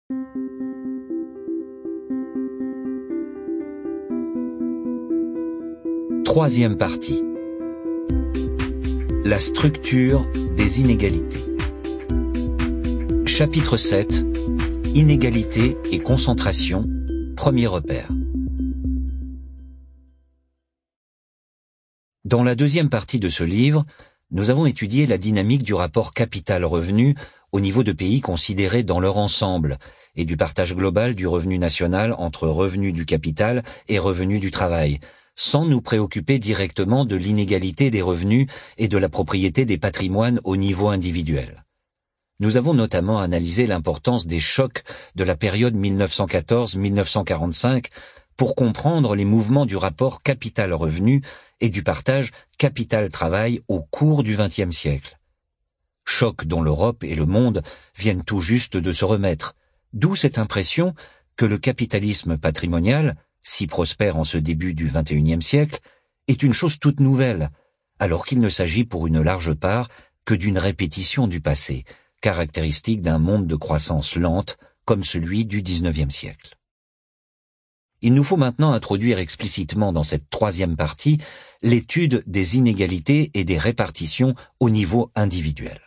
Troisième partie. La structure des inégalités. Chapitre 7. Inégalité et concentration, premier repère. Dans la deuxième partie de ce livre, nous avons étudié la dynamique du rapport capital-revenu au niveau de pays considérés dans leur ensemble et du partage global du revenu national entre revenus du capital et revenus du travail, sans nous préoccuper directement de l'inégalité des revenus et de la propriété des patrimoines au niveau individuel. Nous avons notamment analysé l'importance des chocs de la période 1914-1945 pour comprendre les mouvements du rapport capital-revenu et du partage capital-travail au cours du XXe siècle. Chocs dont l'Europe et le monde viennent tout juste de se remettre, d'où cette impression que le capitalisme patrimonial, si prospère en ce début du XXIe siècle, est une chose toute nouvelle, alors qu'il ne s'agit pour une large part que d'une répétition du passé, caractéristique d'un monde de croissance lente comme celui du XIXe siècle. Il nous faut maintenant introduire explicitement dans cette troisième partie l'étude des inégalités et des répartitions au niveau individuel.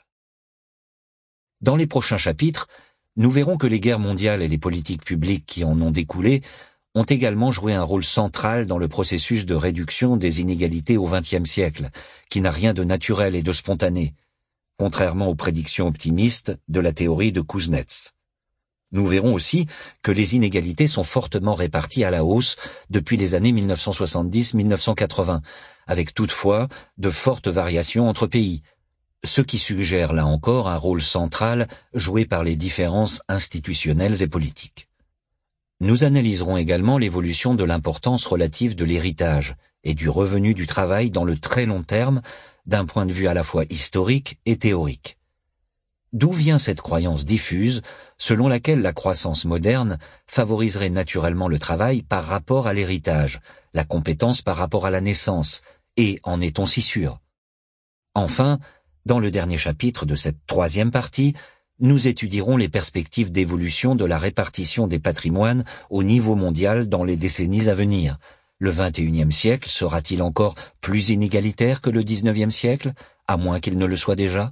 Dans les prochains chapitres, nous verrons que les guerres mondiales et les politiques publiques qui en ont découlé ont également joué un rôle central dans le processus de réduction des inégalités au XXe siècle, qui n'a rien de naturel et de spontané, contrairement aux prédictions optimistes de la théorie de Kuznets. Nous verrons aussi que les inégalités sont fortement réparties à la hausse depuis les années 1970-1980, avec toutefois de fortes variations entre pays, ce qui suggère là encore un rôle central joué par les différences institutionnelles et politiques. Nous analyserons également l'évolution de l'importance relative de l'héritage et du revenu du travail dans le très long terme, d'un point de vue à la fois historique et théorique. D'où vient cette croyance diffuse selon laquelle la croissance moderne favoriserait naturellement le travail par rapport à l'héritage, la compétence par rapport à la naissance, et en est-on si sûr? Enfin, dans le dernier chapitre de cette troisième partie, nous étudierons les perspectives d'évolution de la répartition des patrimoines au niveau mondial dans les décennies à venir. Le XXIe siècle sera-t-il encore plus inégalitaire que le XIXe siècle, à moins qu'il ne le soit déjà?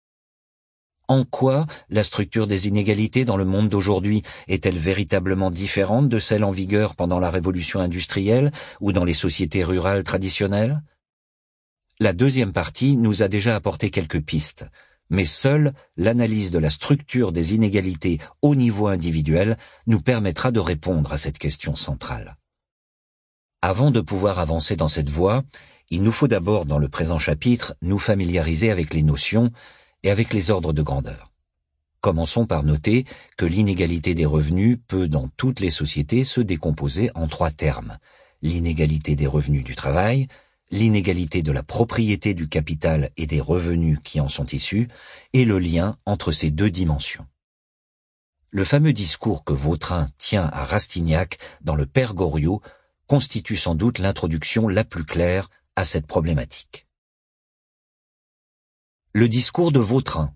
En quoi la structure des inégalités dans le monde d'aujourd'hui est-elle véritablement différente de celle en vigueur pendant la révolution industrielle ou dans les sociétés rurales traditionnelles? La deuxième partie nous a déjà apporté quelques pistes, mais seule l'analyse de la structure des inégalités au niveau individuel nous permettra de répondre à cette question centrale. Avant de pouvoir avancer dans cette voie, il nous faut d'abord, dans le présent chapitre, nous familiariser avec les notions et avec les ordres de grandeur. Commençons par noter que l'inégalité des revenus peut, dans toutes les sociétés, se décomposer en trois termes: l'inégalité des revenus du travail, l'inégalité de la propriété du capital et des revenus qui en sont issus, et le lien entre ces deux dimensions. Le fameux discours que Vautrin tient à Rastignac dans le Père Goriot constitue sans doute l'introduction la plus claire à cette problématique. Le discours de Vautrin.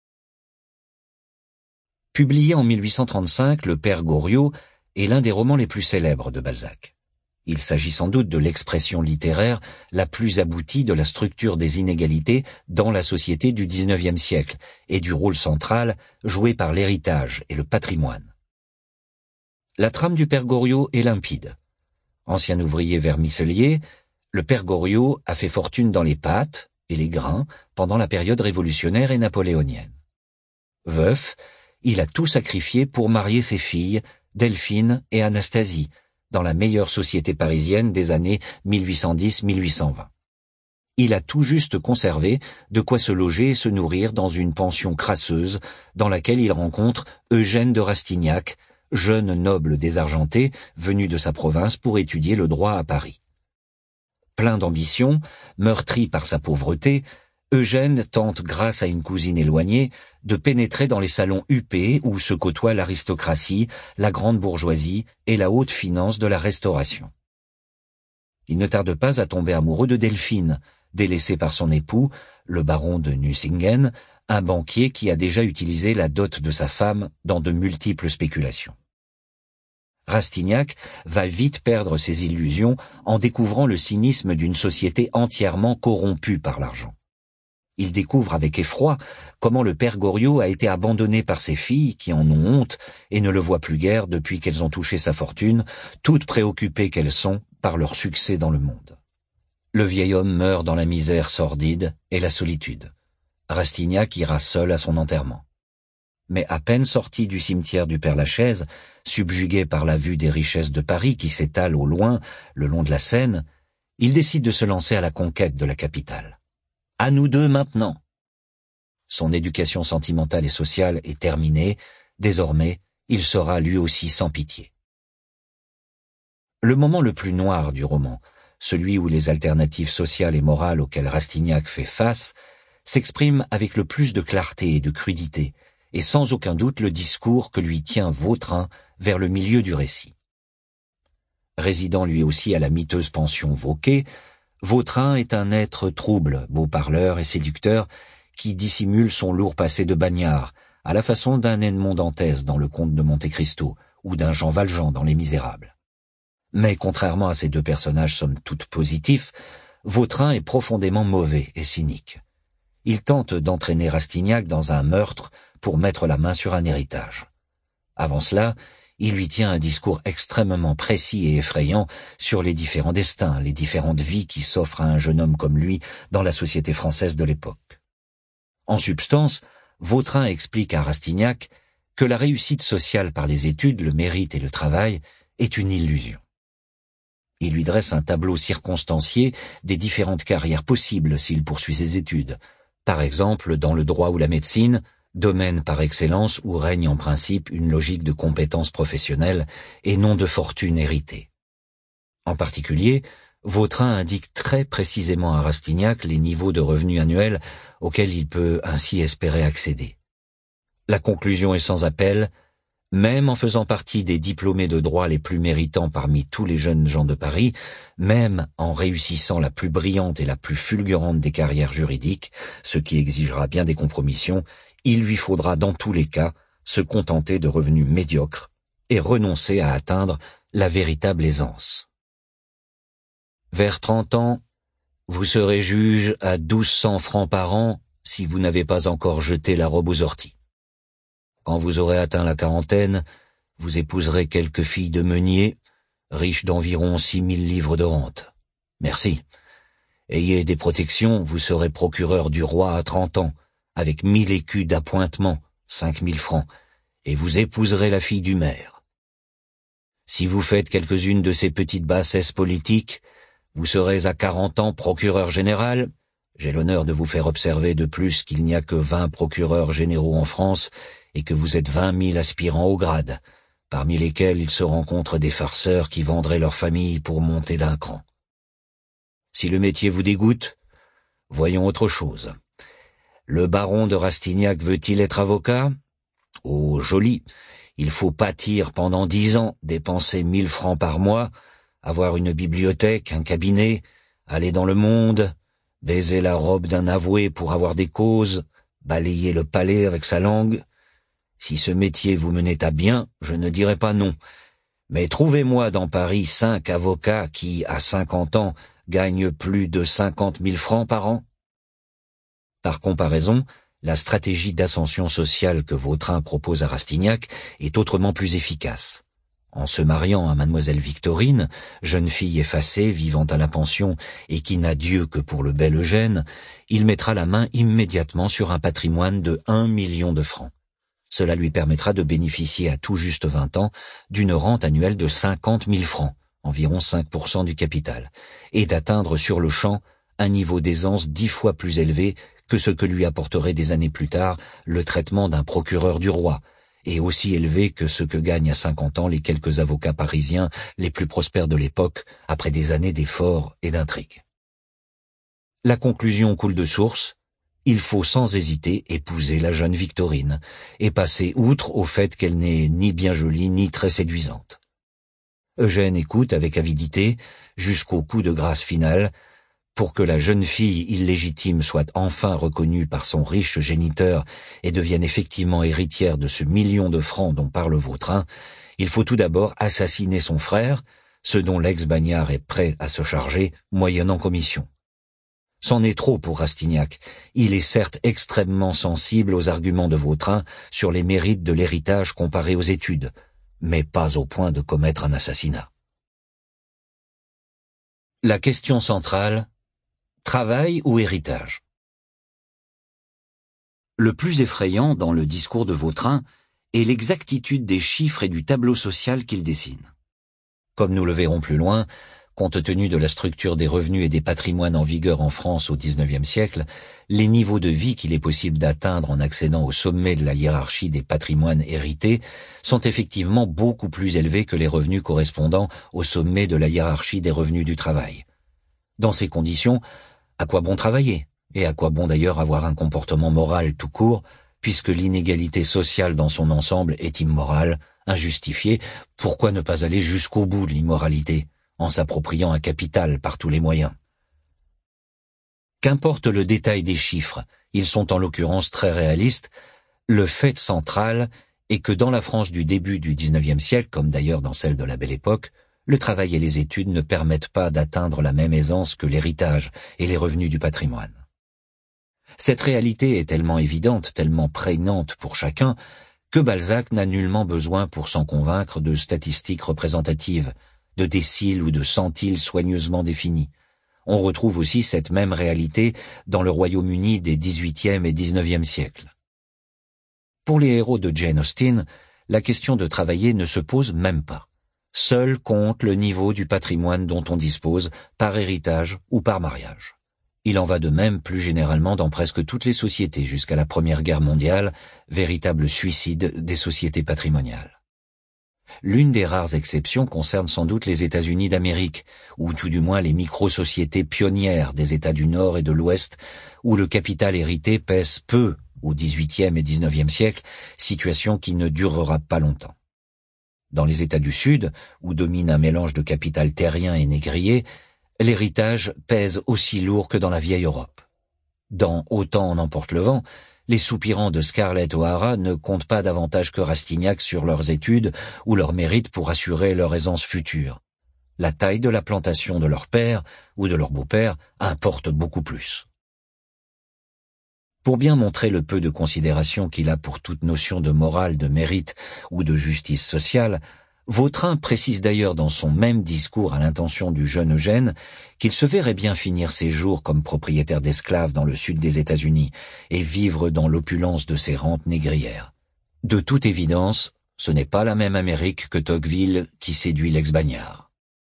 Publié en 1835, le Père Goriot est l'un des romans les plus célèbres de Balzac. Il s'agit sans doute de l'expression littéraire la plus aboutie de la structure des inégalités dans la société du XIXe siècle et du rôle central joué par l'héritage et le patrimoine. La trame du Père Goriot est limpide. Ancien ouvrier vermicellier, le Père Goriot a fait fortune dans les pâtes et les grains pendant la période révolutionnaire et napoléonienne. Veuf, il a tout sacrifié pour marier ses filles, Delphine et Anastasie, dans la meilleure société parisienne des années 1810-1820. Il a tout juste conservé de quoi se loger et se nourrir dans une pension crasseuse dans laquelle il rencontre Eugène de Rastignac, jeune noble désargenté venu de sa province pour étudier le droit à Paris. Plein d'ambition, meurtri par sa pauvreté, Eugène tente, grâce à une cousine éloignée, de pénétrer dans les salons huppés où se côtoient l'aristocratie, la grande bourgeoisie et la haute finance de la Restauration. Il ne tarde pas à tomber amoureux de Delphine, délaissée par son époux, le baron de Nucingen, un banquier qui a déjà utilisé la dot de sa femme dans de multiples spéculations. Rastignac va vite perdre ses illusions en découvrant le cynisme d'une société entièrement corrompue par l'argent. Il découvre avec effroi comment le père Goriot a été abandonné par ses filles qui en ont honte et ne le voient plus guère depuis qu'elles ont touché sa fortune, toutes préoccupées qu'elles sont par leur succès dans le monde. Le vieil homme meurt dans la misère sordide et la solitude. Rastignac ira seul à son enterrement. Mais à peine sorti du cimetière du Père-Lachaise, subjugué par la vue des richesses de Paris qui s'étalent au loin, le long de la Seine, il décide de se lancer à la conquête de la capitale. À nous deux maintenant. Son éducation sentimentale et sociale est terminée, désormais, il sera lui aussi sans pitié. Le moment le plus noir du roman, celui où les alternatives sociales et morales auxquelles Rastignac fait face, s'exprime avec le plus de clarté et de crudité, et sans aucun doute le discours que lui tient Vautrin vers le milieu du récit. Résidant lui aussi à la miteuse pension Vauquer, Vautrin est un être trouble, beau parleur et séducteur, qui dissimule son lourd passé de bagnard, à la façon d'un Edmond Dantès dans Le Comte de Monte Cristo, ou d'un Jean Valjean dans Les Misérables. Mais contrairement à ces deux personnages somme toute positifs, Vautrin est profondément mauvais et cynique. Il tente d'entraîner Rastignac dans un meurtre pour mettre la main sur un héritage. Avant cela, il lui tient un discours extrêmement précis et effrayant sur les différents destins, les différentes vies qui s'offrent à un jeune homme comme lui dans la société française de l'époque. En substance, Vautrin explique à Rastignac que la réussite sociale par les études, le mérite et le travail est une illusion. Il lui dresse un tableau circonstancié des différentes carrières possibles s'il poursuit ses études. Par exemple, dans le droit ou la médecine, domaine par excellence où règne en principe une logique de compétences professionnelles et non de fortune héritée. En particulier, Vautrin indique très précisément à Rastignac les niveaux de revenus annuels auxquels il peut ainsi espérer accéder. La conclusion est sans appel, même en faisant partie des diplômés de droit les plus méritants parmi tous les jeunes gens de Paris, même en réussissant la plus brillante et la plus fulgurante des carrières juridiques, ce qui exigera bien des compromissions, il lui faudra dans tous les cas se contenter de revenus médiocres et renoncer à atteindre la véritable aisance. Vers 30 ans, vous serez juge à 1 200 francs par an si vous n'avez pas encore jeté la robe aux orties. Quand vous aurez atteint la quarantaine, vous épouserez quelques filles de meunier, riches d'environ 6 000 livres de rente. Merci. Ayez des protections, vous serez procureur du roi à 30 ans, avec 1 000 écus d'appointement, 5 000 francs, et vous épouserez la fille du maire. Si vous faites quelques-unes de ces petites bassesses politiques, vous serez à 40 ans procureur général. J'ai l'honneur de vous faire observer de plus qu'il n'y a que 20 procureurs généraux en France et que vous êtes 20 000 aspirants au grade, parmi lesquels il se rencontre des farceurs qui vendraient leur famille pour monter d'un cran. Si le métier vous dégoûte, voyons autre chose. Le baron de Rastignac veut-il être avocat? Oh, joli. Il faut pâtir pendant 10 ans, dépenser 1 000 francs par mois, avoir une bibliothèque, un cabinet, aller dans le monde, baiser la robe d'un avoué pour avoir des causes, balayer le palais avec sa langue. Si ce métier vous menait à bien, je ne dirais pas non. Mais trouvez-moi dans Paris 5 avocats qui, à 50 ans, gagnent plus de 50 000 francs par an. Par comparaison, la stratégie d'ascension sociale que Vautrin propose à Rastignac est autrement plus efficace. En se mariant à mademoiselle Victorine, jeune fille effacée vivant à la pension et qui n'a Dieu que pour le bel Eugène, il mettra la main immédiatement sur un patrimoine de 1 million de francs. Cela lui permettra de bénéficier à tout juste 20 ans d'une rente annuelle de 50 000 francs, environ 5% du capital, et d'atteindre sur le champ un niveau d'aisance 10 fois plus élevé que ce que lui apporterait des années plus tard le traitement d'un procureur du roi, et aussi élevé que ce que gagnent à 50 ans les quelques avocats parisiens les plus prospères de l'époque après des années d'efforts et d'intrigues. La conclusion coule de source. Il faut sans hésiter épouser la jeune Victorine et passer outre au fait qu'elle n'est ni bien jolie ni très séduisante. Eugène écoute avec avidité jusqu'au coup de grâce final, Pour que la jeune fille illégitime soit enfin reconnue par son riche géniteur et devienne effectivement héritière de ce million de francs dont parle Vautrin, il faut tout d'abord assassiner son frère, ce dont l'ex-bagnard est prêt à se charger, moyennant commission. C'en est trop pour Rastignac. Il est certes extrêmement sensible aux arguments de Vautrin sur les mérites de l'héritage comparé aux études, mais pas au point de commettre un assassinat. La question centrale: travail ou héritage? Le plus effrayant dans le discours de Vautrin est l'exactitude des chiffres et du tableau social qu'il dessine. Comme nous le verrons plus loin, compte tenu de la structure des revenus et des patrimoines en vigueur en France au XIXe siècle, les niveaux de vie qu'il est possible d'atteindre en accédant au sommet de la hiérarchie des patrimoines hérités sont effectivement beaucoup plus élevés que les revenus correspondant au sommet de la hiérarchie des revenus du travail. Dans ces conditions, à quoi bon travailler? Et à quoi bon d'ailleurs avoir un comportement moral tout court, puisque l'inégalité sociale dans son ensemble est immorale, injustifiée? Pourquoi ne pas aller jusqu'au bout de l'immoralité, en s'appropriant un capital par tous les moyens? Qu'importe le détail des chiffres, ils sont en l'occurrence très réalistes. Le fait central est que dans la France du début du XIXe siècle, comme d'ailleurs dans celle de la Belle Époque, le travail et les études ne permettent pas d'atteindre la même aisance que l'héritage et les revenus du patrimoine. Cette réalité est tellement évidente, tellement prégnante pour chacun, que Balzac n'a nullement besoin pour s'en convaincre de statistiques représentatives, de déciles ou de centiles soigneusement définis. On retrouve aussi cette même réalité dans le Royaume-Uni des XVIIIe et XIXe siècles. Pour les héros de Jane Austen, la question de travailler ne se pose même pas. Seul compte le niveau du patrimoine dont on dispose par héritage ou par mariage. Il en va de même plus généralement dans presque toutes les sociétés jusqu'à la Première Guerre mondiale, véritable suicide des sociétés patrimoniales. L'une des rares exceptions concerne sans doute les États-Unis d'Amérique, ou tout du moins les micro-sociétés pionnières des États du Nord et de l'Ouest, où le capital hérité pèse peu au XVIIIe et XIXe siècle, situation qui ne durera pas longtemps. Dans les États du Sud, où domine un mélange de capital terrien et négrier, l'héritage pèse aussi lourd que dans la vieille Europe. Dans Autant en emporte le vent, les soupirants de Scarlett O'Hara ne comptent pas davantage que Rastignac sur leurs études ou leur mérite pour assurer leur aisance future. La taille de la plantation de leur père ou de leur beau-père importe beaucoup plus. Pour bien montrer le peu de considération qu'il a pour toute notion de morale, de mérite ou de justice sociale, Vautrin précise d'ailleurs dans son même discours à l'intention du jeune Eugène qu'il se verrait bien finir ses jours comme propriétaire d'esclaves dans le sud des États-Unis et vivre dans l'opulence de ses rentes négrières. De toute évidence, ce n'est pas la même Amérique que Tocqueville qui séduit l'ex-bagnard.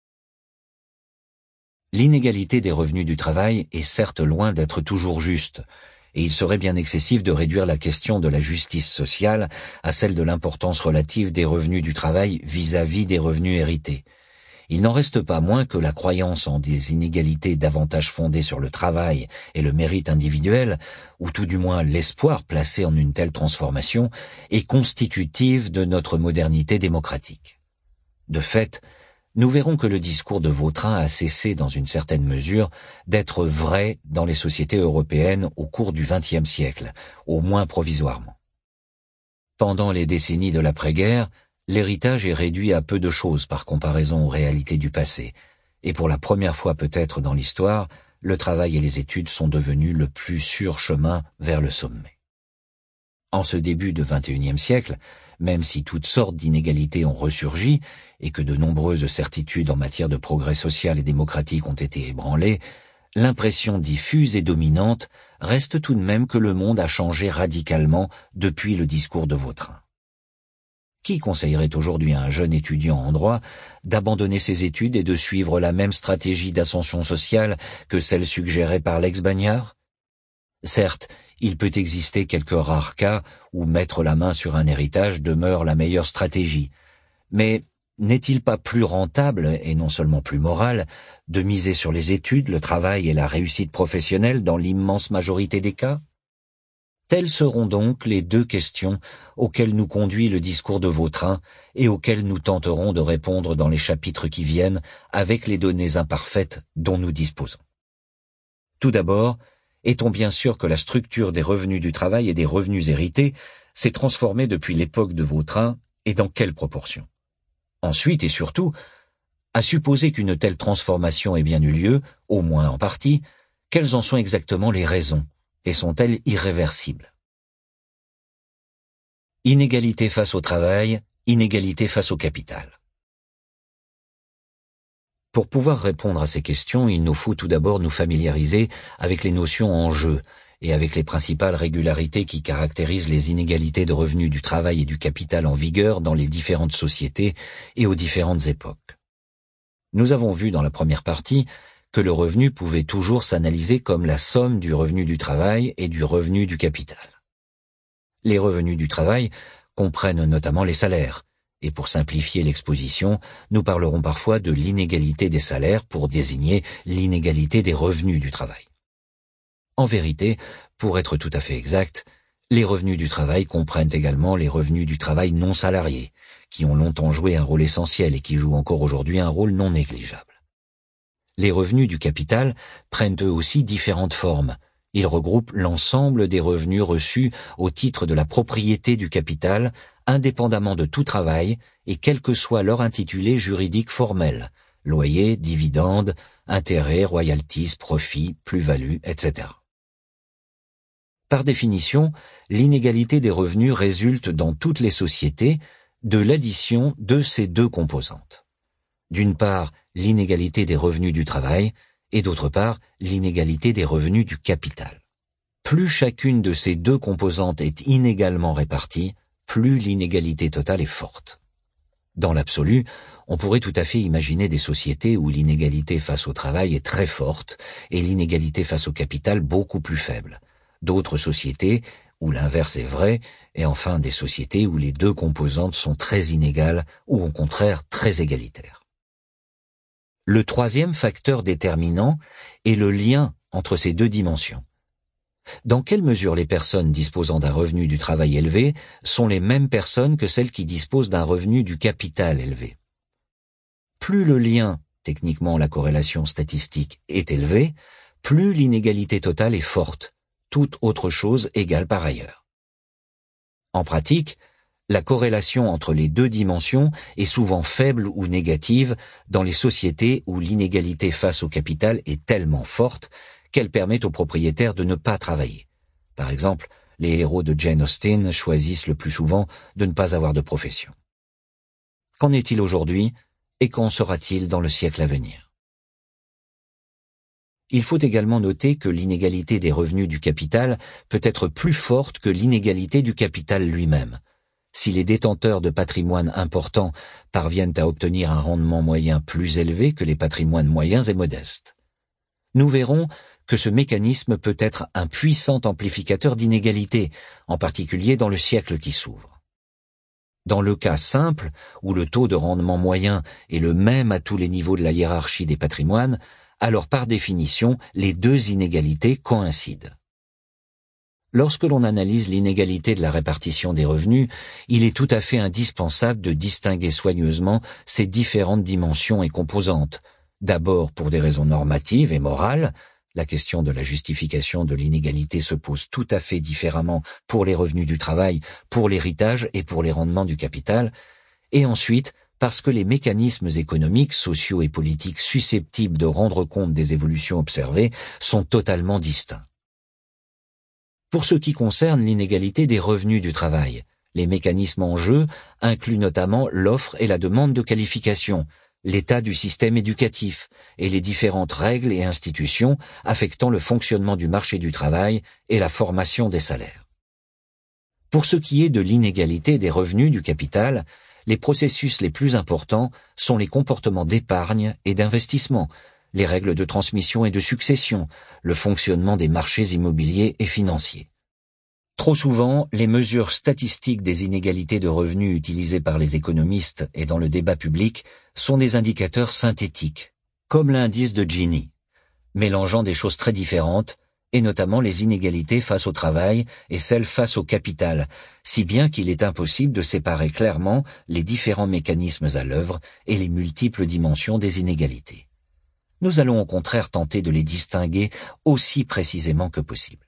L'inégalité des revenus du travail est certes loin d'être toujours juste, et il serait bien excessif de réduire la question de la justice sociale à celle de l'importance relative des revenus du travail vis-à-vis des revenus hérités. Il n'en reste pas moins que la croyance en des inégalités davantage fondées sur le travail et le mérite individuel, ou tout du moins l'espoir placé en une telle transformation, est constitutive de notre modernité démocratique. De fait, nous verrons que le discours de Vautrin a cessé dans une certaine mesure d'être vrai dans les sociétés européennes au cours du XXe siècle, au moins provisoirement. Pendant les décennies de l'après-guerre, l'héritage est réduit à peu de choses par comparaison aux réalités du passé, et pour la première fois peut-être dans l'histoire, le travail et les études sont devenus le plus sûr chemin vers le sommet. En ce début de XXIe siècle, même si toutes sortes d'inégalités ont ressurgi et que de nombreuses certitudes en matière de progrès social et démocratique ont été ébranlées, l'impression diffuse et dominante reste tout de même que le monde a changé radicalement depuis le discours de Vautrin. Qui conseillerait aujourd'hui à un jeune étudiant en droit d'abandonner ses études et de suivre la même stratégie d'ascension sociale que celle suggérée par l'ex-bagnard? Certes, il peut exister quelques rares cas où mettre la main sur un héritage demeure la meilleure stratégie. Mais n'est-il pas plus rentable, et non seulement plus moral, de miser sur les études, le travail et la réussite professionnelle dans l'immense majorité des cas? Telles seront donc les deux questions auxquelles nous conduit le discours de Vautrin et auxquelles nous tenterons de répondre dans les chapitres qui viennent avec les données imparfaites dont nous disposons. Tout d'abord, est-on bien sûr que la structure des revenus du travail et des revenus hérités s'est transformée depuis l'époque de Vautrin, et dans quelle proportion? Ensuite et surtout, à supposer qu'une telle transformation ait bien eu lieu, au moins en partie, quelles en sont exactement les raisons, et sont-elles irréversibles? Inégalité face au travail, inégalité face au capital. Pour pouvoir répondre à ces questions, il nous faut tout d'abord nous familiariser avec les notions en jeu et avec les principales régularités qui caractérisent les inégalités de revenus du travail et du capital en vigueur dans les différentes sociétés et aux différentes époques. Nous avons vu dans la première partie que le revenu pouvait toujours s'analyser comme la somme du revenu du travail et du revenu du capital. Les revenus du travail comprennent notamment les salaires, et pour simplifier l'exposition, nous parlerons parfois de l'inégalité des salaires pour désigner l'inégalité des revenus du travail. En vérité, pour être tout à fait exact, les revenus du travail comprennent également les revenus du travail non salariés, qui ont longtemps joué un rôle essentiel et qui jouent encore aujourd'hui un rôle non négligeable. Les revenus du capital prennent eux aussi différentes formes. Ils regroupent l'ensemble des revenus reçus au titre de la propriété du capital, indépendamment de tout travail et quel que soit leur intitulé juridique formel, loyer, dividendes, intérêts, royalties, profits, plus-values, etc. Par définition, l'inégalité des revenus résulte dans toutes les sociétés de l'addition de ces deux composantes. D'une part, l'inégalité des revenus du travail, et d'autre part, l'inégalité des revenus du capital. Plus chacune de ces deux composantes est inégalement répartie, plus l'inégalité totale est forte. Dans l'absolu, on pourrait tout à fait imaginer des sociétés où l'inégalité face au travail est très forte et l'inégalité face au capital beaucoup plus faible. D'autres sociétés où l'inverse est vrai, et enfin des sociétés où les deux composantes sont très inégales ou au contraire très égalitaires. Le troisième facteur déterminant est le lien entre ces deux dimensions. Dans quelle mesure les personnes disposant d'un revenu du travail élevé sont les mêmes personnes que celles qui disposent d'un revenu du capital élevé? Plus le lien, techniquement la corrélation statistique, est élevé, plus l'inégalité totale est forte, toute autre chose égale par ailleurs. En pratique, la corrélation entre les deux dimensions est souvent faible ou négative dans les sociétés où l'inégalité face au capital est tellement forte qu'elle permet aux propriétaires de ne pas travailler. Par exemple, les héros de Jane Austen choisissent le plus souvent de ne pas avoir de profession. Qu'en est-il aujourd'hui et qu'en sera-t-il dans le siècle à venir? Il faut également noter que l'inégalité des revenus du capital peut être plus forte que l'inégalité du capital lui-même. Si les détenteurs de patrimoine importants parviennent à obtenir un rendement moyen plus élevé que les patrimoines moyens et modestes. Nous verrons que ce mécanisme peut être un puissant amplificateur d'inégalités, en particulier dans le siècle qui s'ouvre. Dans le cas simple, où le taux de rendement moyen est le même à tous les niveaux de la hiérarchie des patrimoines, alors par définition, les deux inégalités coïncident. Lorsque l'on analyse l'inégalité de la répartition des revenus, il est tout à fait indispensable de distinguer soigneusement ces différentes dimensions et composantes. D'abord pour des raisons normatives et morales, la question de la justification de l'inégalité se pose tout à fait différemment pour les revenus du travail, pour l'héritage et pour les rendements du capital, et ensuite parce que les mécanismes économiques, sociaux et politiques susceptibles de rendre compte des évolutions observées sont totalement distincts. Pour ce qui concerne l'inégalité des revenus du travail, les mécanismes en jeu incluent notamment l'offre et la demande de qualification, l'état du système éducatif et les différentes règles et institutions affectant le fonctionnement du marché du travail et la formation des salaires. Pour ce qui est de l'inégalité des revenus du capital, les processus les plus importants sont les comportements d'épargne et d'investissement, les règles de transmission et de succession, le fonctionnement des marchés immobiliers et financiers. Trop souvent, les mesures statistiques des inégalités de revenus utilisées par les économistes et dans le débat public sont des indicateurs synthétiques, comme l'indice de Gini, mélangeant des choses très différentes, et notamment les inégalités face au travail et celles face au capital, si bien qu'il est impossible de séparer clairement les différents mécanismes à l'œuvre et les multiples dimensions des inégalités. Nous allons au contraire tenter de les distinguer aussi précisément que possible.